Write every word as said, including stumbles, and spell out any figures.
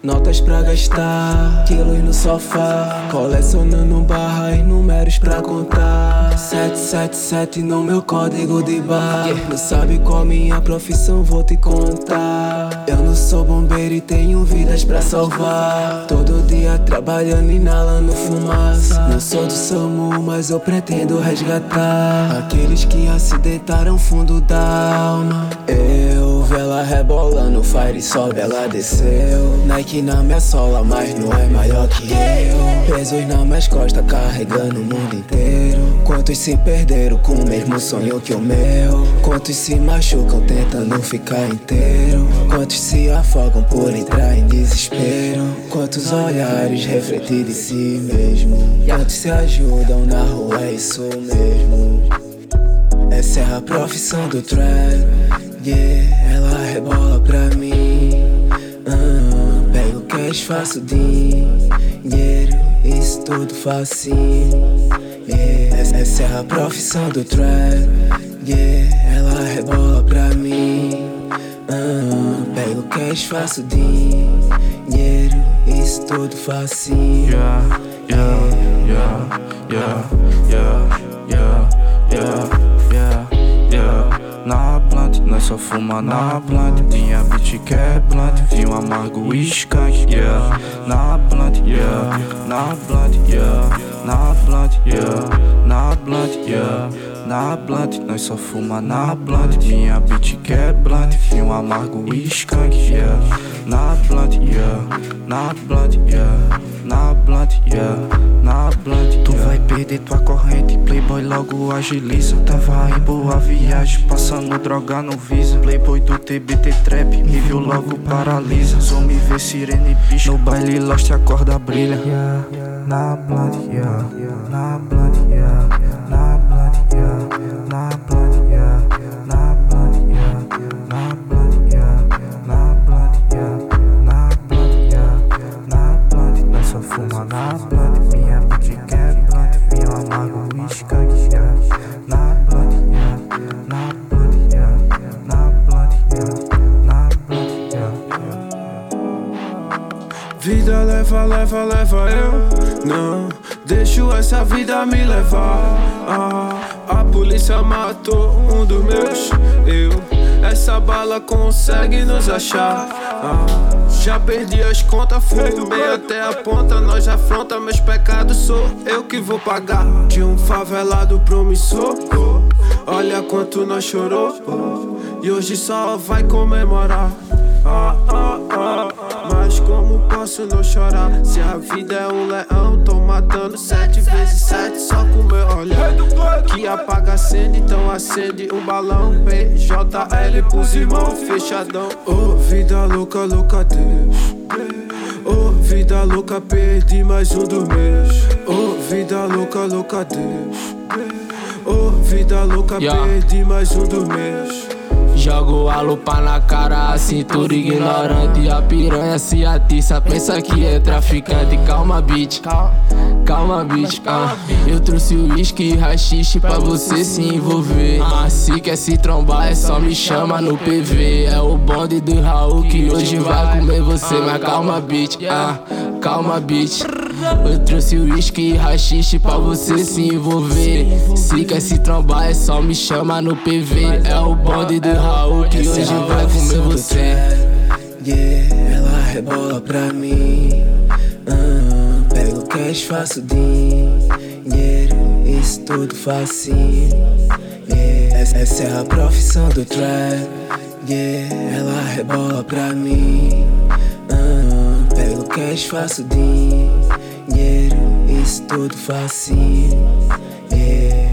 notas pra gastar, quilos no sofá, colecionando barra e números pra contar. Sete sete sete no meu código de barra. Não sabe qual minha profissão, vou te contar. Eu não sou bombeiro e tenho vidas pra salvar. Todo dia trabalhando, inalando fumaça. Não sou do SAMU, mas eu pretendo resgatar aqueles que acidentaram fundo da alma. Eu vi ela rebolando, fire sobe, ela desceu. Nike na minha sola, mas não é maior que eu. Pesos nas minhas costas, carregando o mundo inteiro. Quantos se perderam com o mesmo sonho que o meu? Quantos se machucam tentando ficar inteiro? Quantos se afogam por entrar em desespero? Quantos olhares refletir de si mesmo? Quantos se ajudam na rua, é isso mesmo. Essa é a profissão do trap, yeah. Ela rebola pra mim, uh, pego cash, faço dinheiro, isso tudo facinho, yeah. Essa é a profissão do trap, yeah. Ela rebola pra mim, uh, pego cash, faço dinheiro, isso tudo facinho, yeah, yeah, yeah, yeah, yeah, yeah, yeah. Na blunt, nós só fuma na blunt. Tinha bitch que é blunt, vinho amargo e skunk, yeah. Na blunt, yeah, na blunt, yeah, na blunt, yeah, na blunt, yeah, na blunt, nós só fuma na blunt. Tinha bitch que é blunt, vinho amargo e skunk, yeah. Na blunt, yeah, na blunt, yeah, na blunt, yeah, na blunt, yeah. Tu vai perder tua corrente, playboy logo agiliza. Tava em boa viagem, passando droga no visa. Playboy do T B T Trap, me viu logo paralisa. Só me vê sirene bicho, no baile lost a corda brilha, yeah. Na blunt, yeah, na blunt, yeah, na blunt, yeah, na blunt, yeah, na blunt, yeah, na blunt, yeah, na blunt, yeah, na blunt, yeah, na blunt, nós só fuma na blunt. Minha bitch quer blunt, vinho amargo e skunk, yeah. Na blunt, yeah, na blunt, yeah, na blunt, yeah, na blunt, yeah. Vida leva, leva, leva eu não deixo essa vida me levar, ah, a polícia matou um dos meus, eu, essa bala consegue nos achar, ah, já perdi as contas, fumei até a ponta. Nós afronta meus pecados, sou eu que vou pagar. De um favelado promissor, olha quanto nós chorou, e hoje só vai comemorar, ah, ah, ah. Mas como posso não chorar? Se a vida é um leão, tô matando sete vezes sete só com meu olhar. Que apaga acende, então acende um balão. P J L pros irmãos fechadão. Oh, vida louca, louca Deus. Oh, vida louca, perdi mais um dos meus. Oh, vida louca, louca Deus. Oh, vida louca, yeah. Perdi mais um dos meus. Jogo a lupa na cara, a cintura ignorante. A piranha se atiça, pensa que é traficante. Calma, bitch, calma, bitch, ah. Eu trouxe o whisky e rachixe pra você se envolver. Ah, se quer se trombar é só me chama no P V. É o bonde do Raul que hoje vai comer você. Mas calma, bitch, ah, calma, bitch. Eu trouxe o whisky e rachixe pra você se envolver. Se quer se trombar é só me chama no P V. É o bonde do Raul que hoje vai comer você. Yeah, ela rebola pra mim, uh, pego cash, faço dinheiro, isso tudo facinho, yeah. Essa é a profissão do trap, yeah, ela rebola pra mim, uh, pego cash, faço dinheiro, isso tudo facinho, yeah.